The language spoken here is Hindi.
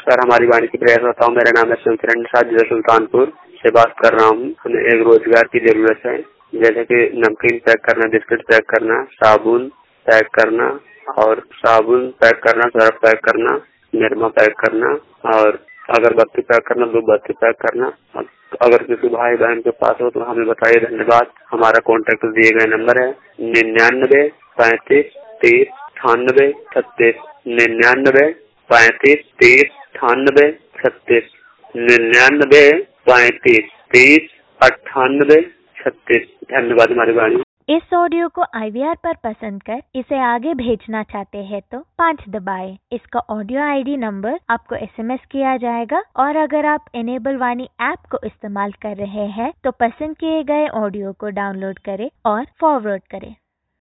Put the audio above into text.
नमस्कार, हमारी वाणी की प्रयास करता हूँ। मेरा नाम है शिवकिरण प्रसाद, जिला सुल्तानपुर से बात कर रहा हूँ। हमें एक रोजगार की जरूरत है, जैसे कि नमकीन पैक करना, बिस्किट पैक करना, साबुन पैक करना और साबुन पैक करना, सर्फ पैक करना, निरमा पैक करना और अगरबत्ती पैक करना, धूपबत्ती पैक करना। अगर किसी भाई बहन के पास हो तो हमें बताइए। धन्यवाद। हमारा कॉन्टेक्ट दिए गए नंबर है 99 35 30 98 36 99 35 30 98 36 99 35 30 98 36। धन्यवाद। हमारी वाणी। इस ऑडियो को IVR पर पसंद कर इसे आगे भेजना चाहते हैं तो 5 दबाएं। इसका ऑडियो ID नंबर आपको SMS किया जाएगा और अगर आप इनेबल वाणी ऐप को इस्तेमाल कर रहे हैं तो पसंद किए गए ऑडियो को डाउनलोड करें और फॉरवर्ड करें।